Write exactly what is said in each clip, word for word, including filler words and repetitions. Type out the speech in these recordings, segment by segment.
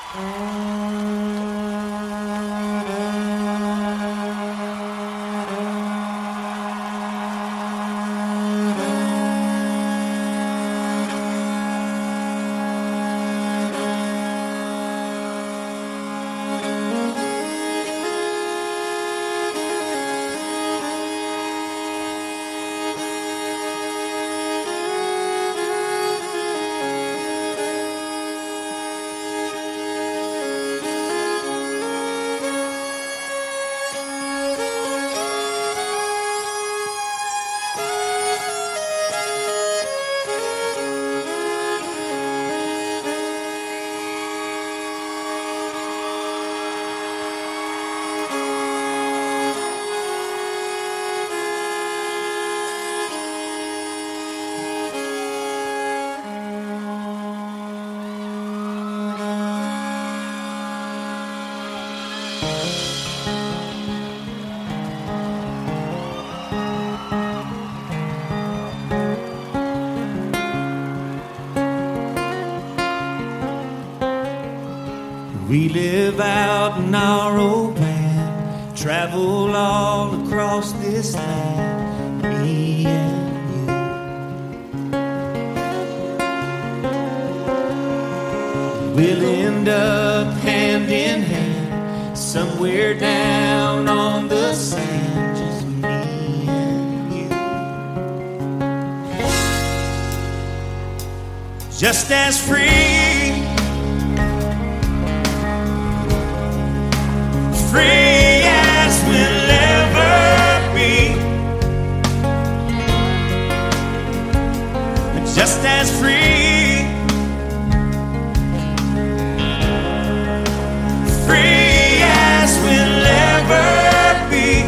We live out in our old van, travel all across this land, me and you. We'll end up hand in hand, somewhere down on the sand, just me and you. Just as free, free as we'll ever be, just as free, free as we'll ever be.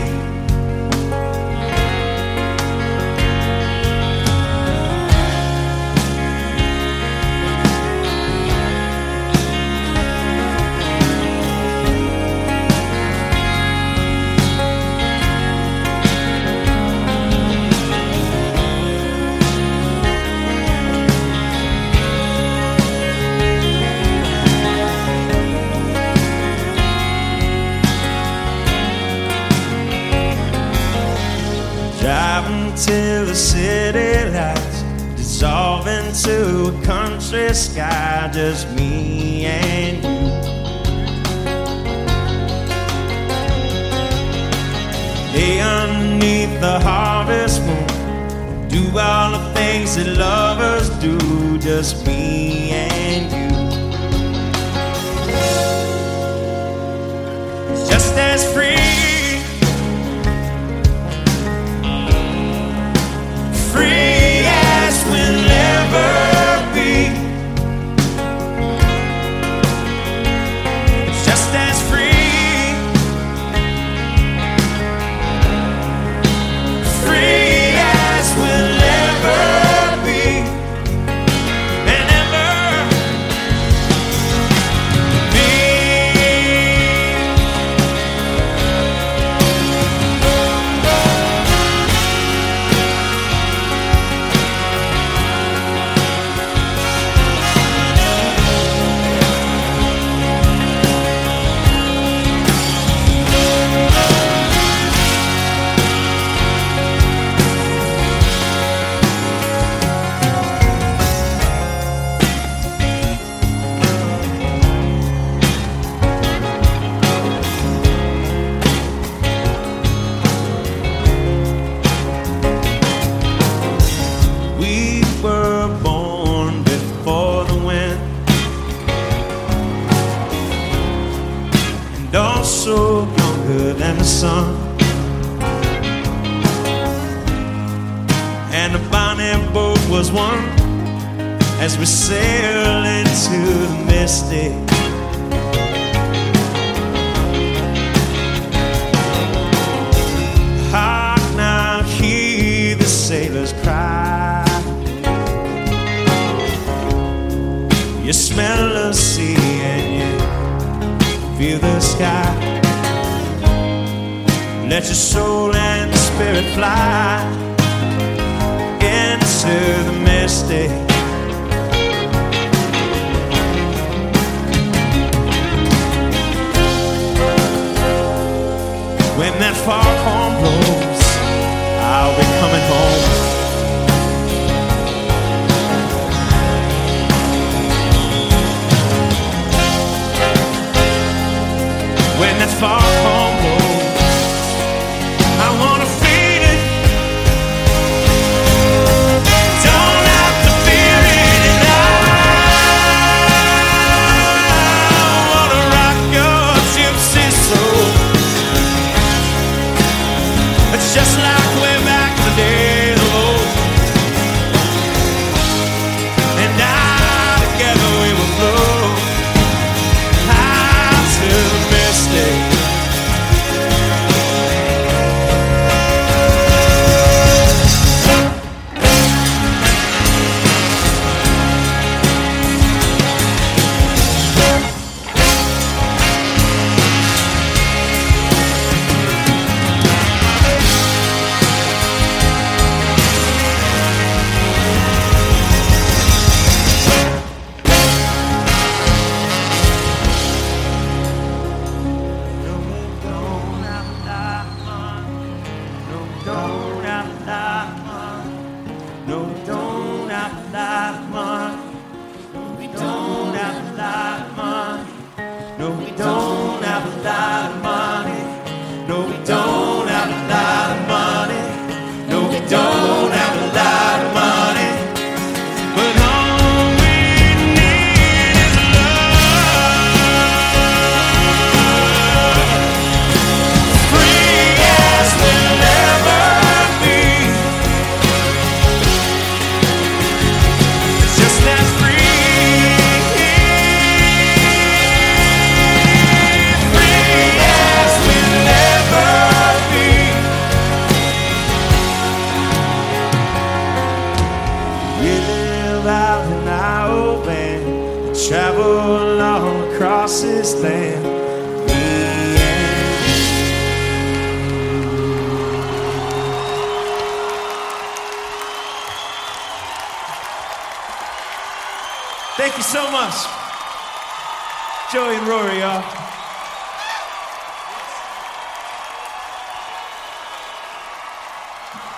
Driving till the city lights dissolve into a country sky, just me and you. Lay underneath the harvest moon, do all the things that lovers do, just me and you. Just as free, free as we'll ever be, just as free, free as we'll ever be, and ever be. We were born before the wind, and also younger than the sun, and the bonnie boat was one as we sail into the mystic. Hark now, hear the sailors cry. You smell the sea and you feel the sky. Let your soul and spirit fly into the mystic. No, we don't have a lot of money. No, we don't have a lot of money. No, we don't have a lot of money. But all we need is love. Free as we'll ever be. Just as free. Out in our van, travel all across this land. Me and you. Thank you so much, Joey and Rory, y'all.